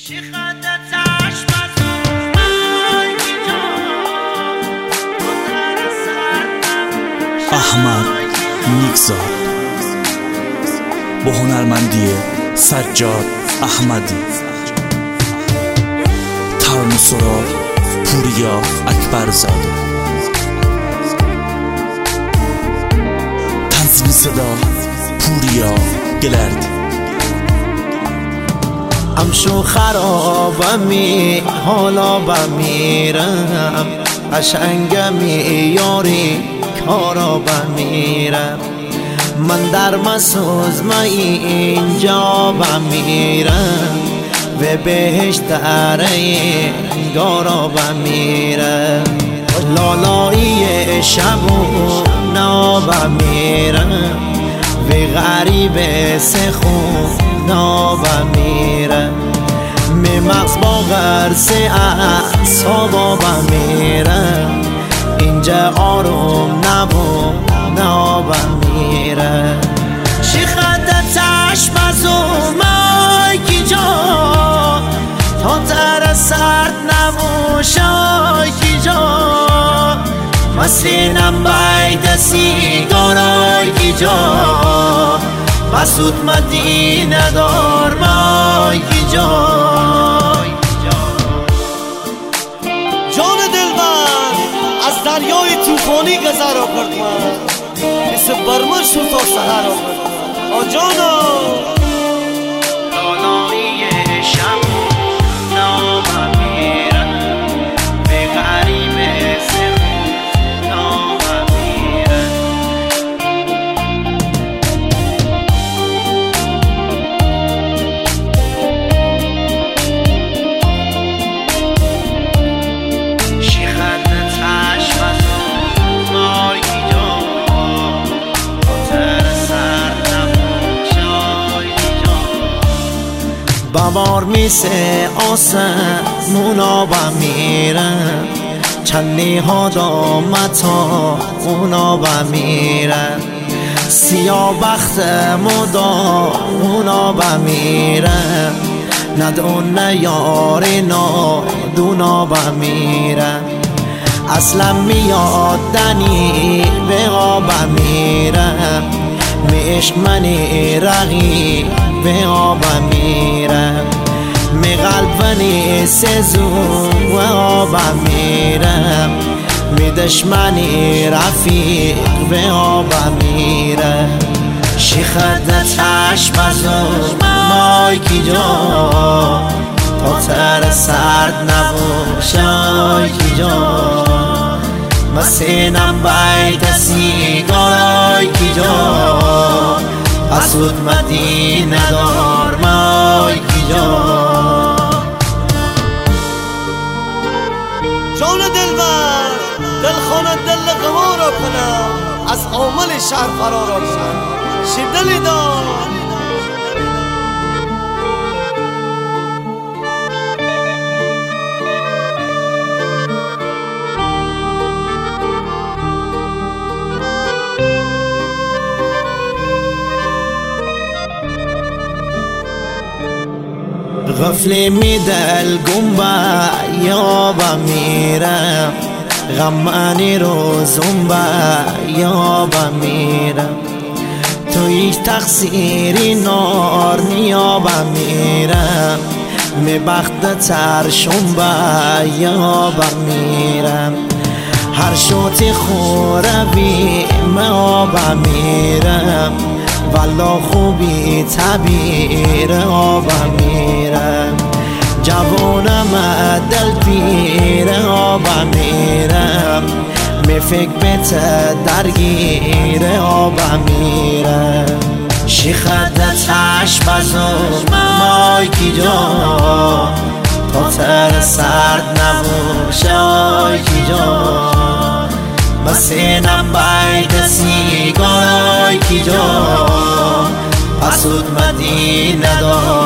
احمد نیکزاد با هنرمندی سجاد احمدی، ترانه سرا پوریا اکبرزاده، تنظیم صدا پوریا گلردی. امشو خرابمی حالا بمیرم، قشنگمی یاری کارا بمیرم، من در مسوز مای اینجا بمیرم و بهش دره گارا بمیرم، لالایی شب و نا بمیرم و غریب سخون نا بمیرم، می مغز با غرس اعصابا بمیرم، اینجا آروم نبو نا بمیرم. چی خد چشم از اومای کی جا تا تر سرد نموشای کی جا، مسینم باید سیگارای کی جا، مسود مدینه دار مای کی جا. جان دلبر از دریای توفانی گذر آورد من، مثل برمن شد تا سحر آورد آجانا. لالایی شب نا بمیرم به غریب سخون نا بمیرم. شیخت چشم از مای کی جا تر سر نموشای کی جا، بمار میسه آسمونا بمیرم، چندی ها دامتا اونا بمیرم، سیاه بخت مدا اونا بمیرم، ندون یاری نادونا بمیرم، اصلا میاد دنی به آب بمیرم، می عشق منی رقی به آب بمیرم، می قلب ونی سزو و آب بمیرم، می دشمنی رفیق به آب بمیرم. شیخت چشم از مای کی جا تا تر سرد نبوشای کی جا، مسینم باید سیگارای کی جا، اسود مدینه دار مای کی جا. جان دلبر دل خانه دل قمارا کنم، از عامل شهر فرارا کنم، شی دلی دار. غفلی می دل گنبه یا بمیرم، غمانی روزم با یا بمیرم، تو هیچ تقصیری نار نیا بمیرم، می بخت ترشم با یا بمیرم، هر شوتی خوروی ما بمیرم، والا خوبی تبیر آب میرم، جوانم دل پیر آب میرم، می فکر بیت درگیر آب میرم. شیخت چشم از مای کی جا تا تر سرد نبوشای کی جا، مسینم باید سیگارای کی جا، اسود مدینه دار